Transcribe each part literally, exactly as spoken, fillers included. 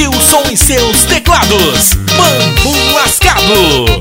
Gilson e seus teclados, Bambu Lascado.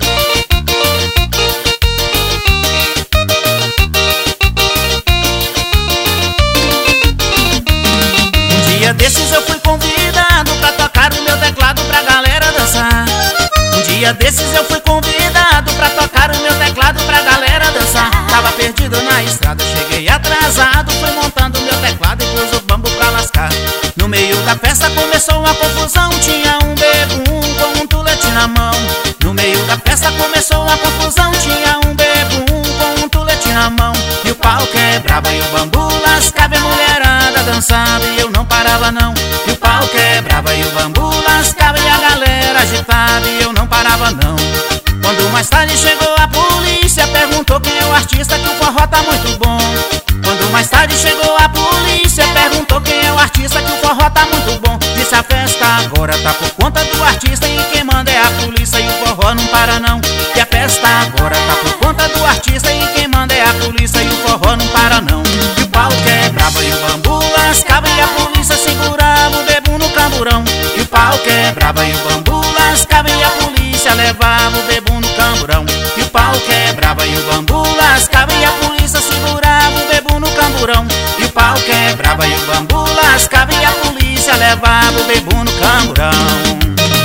Um dia desses eu fui convidado pra tocar o meu teclado pra galera dançar. Um dia desses eu fui convidado pra tocar o meu teclado pra galera dançar. Tava perdido na estrada, cheguei atrasado, fui montando o meu teclado e pus o bambu pra lascar. No meio da festa começou uma confusão, tinha um bebum com um tulete na mão. No meio da festa começou uma confusão, tinha um bebum com um tulete na mão. E o pau quebrava e o bambu lascava, e a mulherada dançava e eu não parava não. E o pau quebrava e o bambu lascava, e a galera agitada e eu não parava não. Quando mais tarde chegou a polícia, perguntou quem é o artista, que o forró tá muito bom. Quando mais tarde chegou a polícia, perguntou quem é o artista, que o forró tá muito bom. Disse a festa agora tá por conta do artista, e quem manda é a polícia e o forró não para não. E a festa agora tá por conta do artista, e quem manda é a polícia e o forró não para não. E o pau quebrava e o bambu lascava, e a polícia segurava o bebum no camburão. E o pau quebrava e o bambu lascava, e a polícia levava o bebum no camburão. E o pau quebrava e o bambu lascava, e a polícia segurava o bebum no camburão. E o pau quebrava e o bambu lascava, e a polícia levava o bebum no camburão.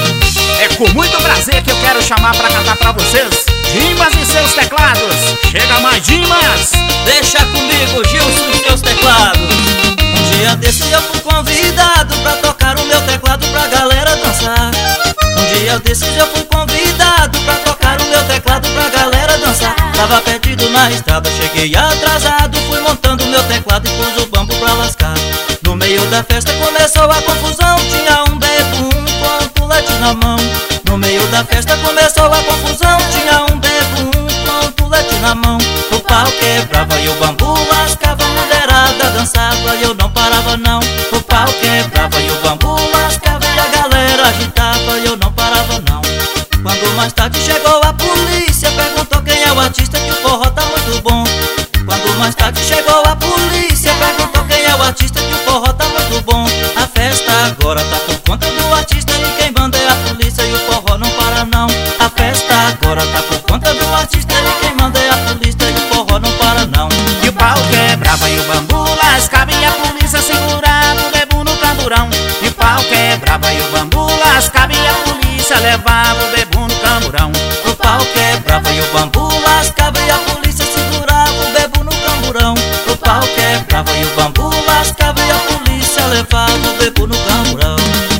É com muito prazer que eu quero chamar pra cantar pra vocês Dimas e seus teclados. Chega mais, Dimas! Deixa comigo, Gilson e seus teclados. Um dia desse eu fui convidado pra tocar o meu teclado pra galera dançar. Um dia desses eu fui convidado pra tocar o meu teclado pra galera dançar. Tava perdido na estrada, cheguei atrasado, fui montando o meu teclado e pus o bambu pra lascar. No meio da festa começou a confusão, tinha um bebum com um tulete na mão. No meio da festa começou a confusão, tinha um bebum com um tulete na mão. O pau quebrava e o bambu lascava, a mulherada dançava e eu não parava não. O pau quebrava e o bambu lascava, e a galera agitava e eu não parava não. Quando mais tarde chegou a polícia, perguntou quem é o artista, que o forró tá muito bom. Quando mais tarde chegou a polícia, perguntou quem é o artista, que o forró tá muito bom. A festa agora tá por conta do artista, e quem manda é a polícia e o forró não para não. A festa agora tá por conta do artista, e quem manda é a polícia e o forró não para não. E o pau quebrava e o bambu lascava, e a polícia segurava o bebum no camburão. E o pau quebrava e o bambu lascava, e a polícia levava o bebum no camburão. O pau quebrava e o bambu lascava, e a polícia segurava o bebum no camburão. O pau quebrava e o bambu lascava, e a polícia levava o bebum no camburão.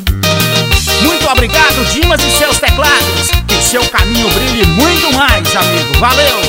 Muito obrigado, Dimas e seus teclados. Que seu caminho brilhe muito mais, amigo. Valeu!